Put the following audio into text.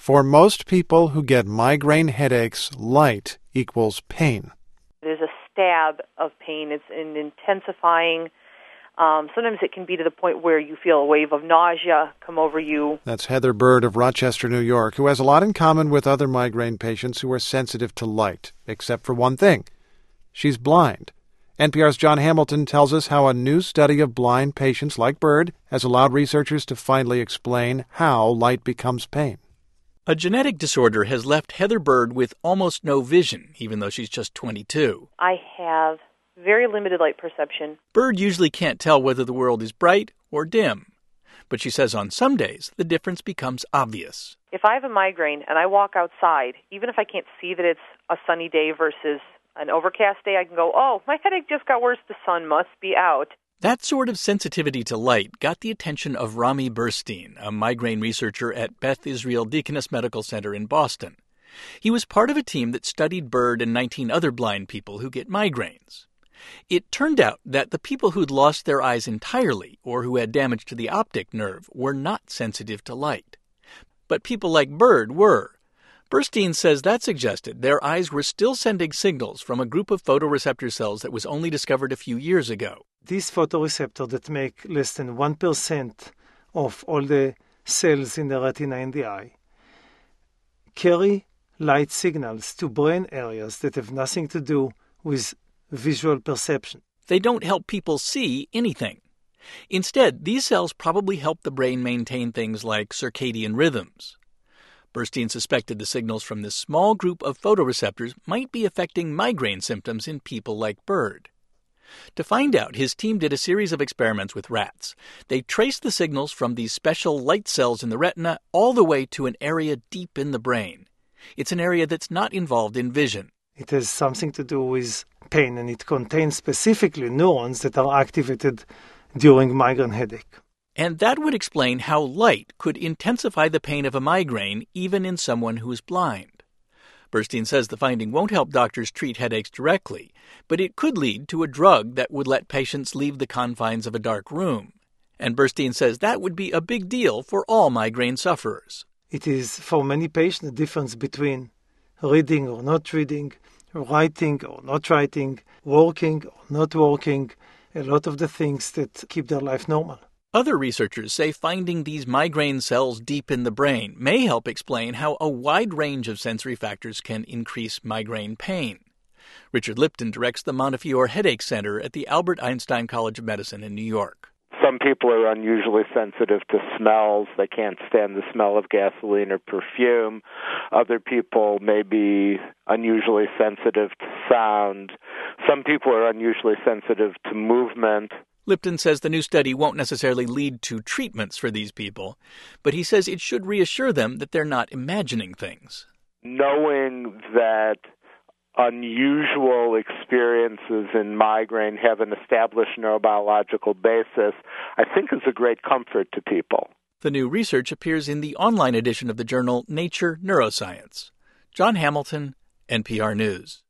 For most people who get migraine headaches, light equals pain. There's a stab of pain. It's an intensifying. Sometimes it can be to the point where you feel a wave of nausea come over you. That's Heather Bird of Rochester, New York, who has a lot in common with other migraine patients who are sensitive to light, except for one thing. She's blind. NPR's John Hamilton tells us how a new study of blind patients like Bird has allowed researchers to finally explain how light becomes pain. A genetic disorder has left Heather Bird with almost no vision, even though she's just 22. I have very limited light perception. Bird usually can't tell whether the world is bright or dim. But she says on some days, the difference becomes obvious. If I have a migraine and I walk outside, even if I can't see that it's a sunny day versus an overcast day, I can go, oh, my headache just got worse. The sun must be out. That sort of sensitivity to light got the attention of Rami Burstein, a migraine researcher at Beth Israel Deaconess Medical Center in Boston. He was part of a team that studied Bird and 19 other blind people who get migraines. It turned out that the people who'd lost their eyes entirely or who had damage to the optic nerve were not sensitive to light. But people like Bird were. Burstein says that suggested their eyes were still sending signals from a group of photoreceptor cells that was only discovered a few years ago. These photoreceptors that make less than 1% of all the cells in the retina in the eye carry light signals to brain areas that have nothing to do with visual perception. They don't help people see anything. Instead, these cells probably help the brain maintain things like circadian rhythms. Burstein suspected the signals from this small group of photoreceptors might be affecting migraine symptoms in people like Bird. To find out, his team did a series of experiments with rats. They traced the signals from these special light cells in the retina all the way to an area deep in the brain. It's an area that's not involved in vision. It has something to do with pain, and it contains specifically neurons that are activated during migraine headache. And that would explain how light could intensify the pain of a migraine even in someone who is blind. Burstein says the finding won't help doctors treat headaches directly, but it could lead to a drug that would let patients leave the confines of a dark room. And Burstein says that would be a big deal for all migraine sufferers. It is, for many patients, the difference between reading or not reading, writing or not writing, working or not working, a lot of the things that keep their life normal. Other researchers say finding these migraine cells deep in the brain may help explain how a wide range of sensory factors can increase migraine pain. Richard Lipton directs the Montefiore Headache Center at the Albert Einstein College of Medicine in New York. Some people are unusually sensitive to smells. They can't stand the smell of gasoline or perfume. Other people may be unusually sensitive to sound. Some people are unusually sensitive to movement. Lipton says the new study won't necessarily lead to treatments for these people, but he says it should reassure them that they're not imagining things. Knowing that unusual experiences in migraine have an established neurobiological basis, I think is a great comfort to people. The new research appears in the online edition of the journal Nature Neuroscience. John Hamilton, NPR News.